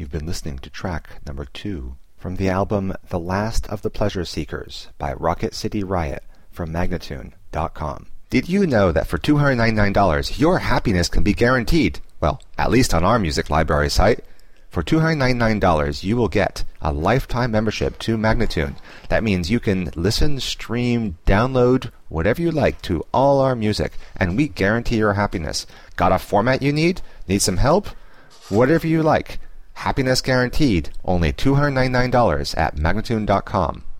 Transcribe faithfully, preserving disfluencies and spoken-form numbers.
You've been listening to track number two from the album The Last of the Pleasure Seekers by Rocket City Riot from Magnatune dot com. Did you know that for two hundred ninety-nine dollars your happiness can be guaranteed? Well, at least on our music library site. For two hundred ninety-nine dollars you will get a lifetime membership to Magnatune. That means you can listen, stream, download, whatever you like to all our music, and we guarantee your happiness. Got a format you need? Need some help? Whatever you like. Happiness guaranteed. Only two hundred ninety-nine dollars at Magnatune dot com.